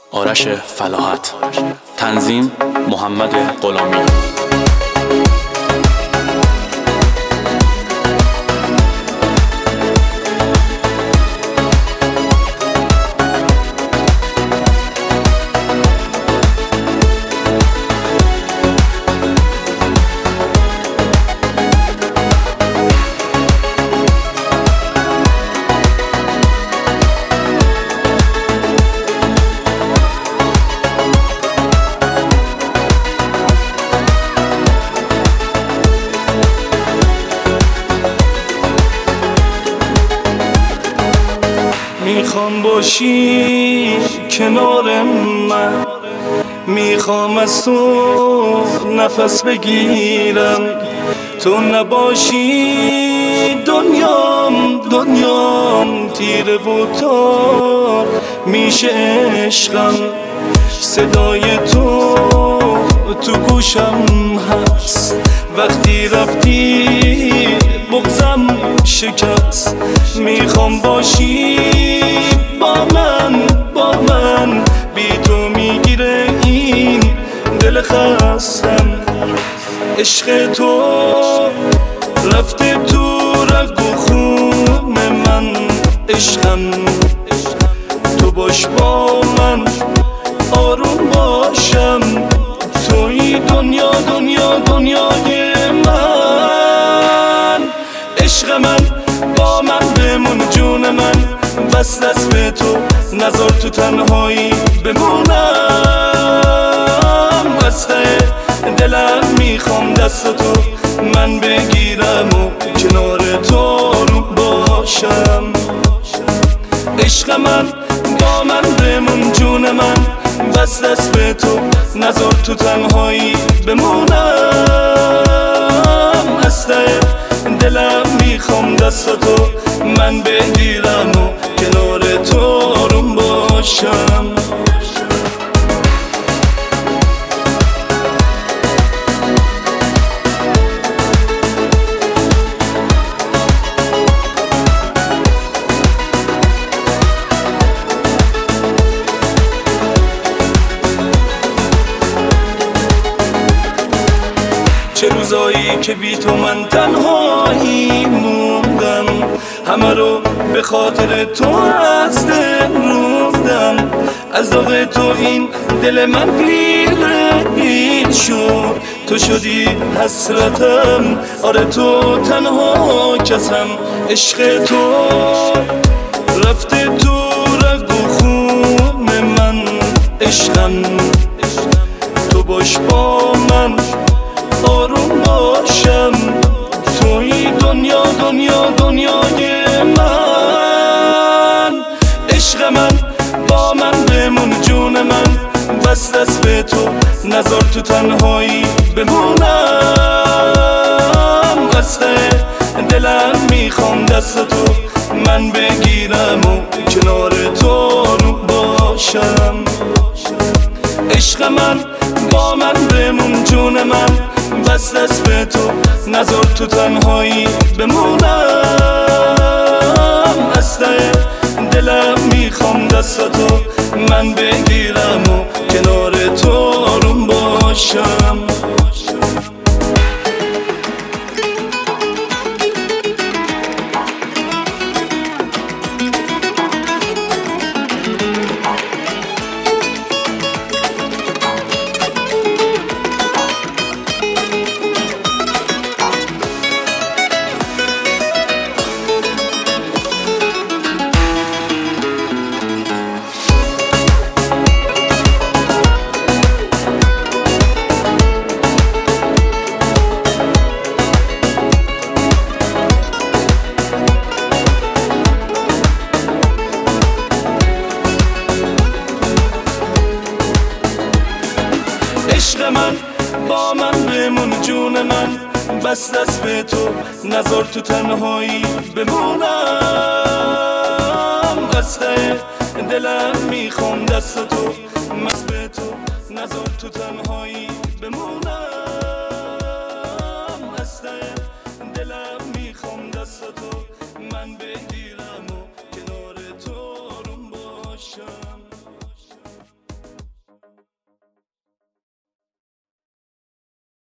آرش فلاحت. تنظیم محمد غلامی. میخوام باشی کنار من، میخوام از تو نفس بگیرم. تو نباشی دنیام تیره و تار میشه عشقم. صدای تو گوشم هست، وقتی رفتی بغضم شکست. میخوام باشی با من بی تو میگیره این دل خستم. عشق تو رفته تو رگ و خون من، عشقم تو باش با من آروم باشم. توی دنیای من، عشق من با من بمون جون من. بس دست به تو نذار تو تنهایی بمونم. بسته دلم میخوام دست تو من بگیرم و کنار تو رو باشم. عشق من با من بمون جون من. بس دست به تو نذار تو تنهایی بمونم. بسته دلم میخوام دست تو من بگیرم و کنار تو رو باشم. چه روزایی که بی تو من تنهایی موندم، همه رو به خاطر تو از دل روندم. از داغ تو این دل من گیر شد. تو شدی حسرتم، آره تو تنها کسم. عشق تو رفته تو رگ و خون من، عشقم تو باش با من آروم باشم. توی دنیای من، عشق من با من بمون جون من. بس دست به تو نذار تو تنهایی بمونم. بسته دلم میخوام دست تو من بگیرم و کنار تو رو باشم. عشق من با من بمون جون من. بس دست به تو نذار تو تنهایی بمونم. بسته دلم میخوام دست تو من بگیرم و کنار تو رو باشم. عشق من با من بمون جون من. بس دست به تو نذار تو تنهایی بمونم. بسته دلم میخوام دست تو مست به تو نذار تو تنهایی بمونم.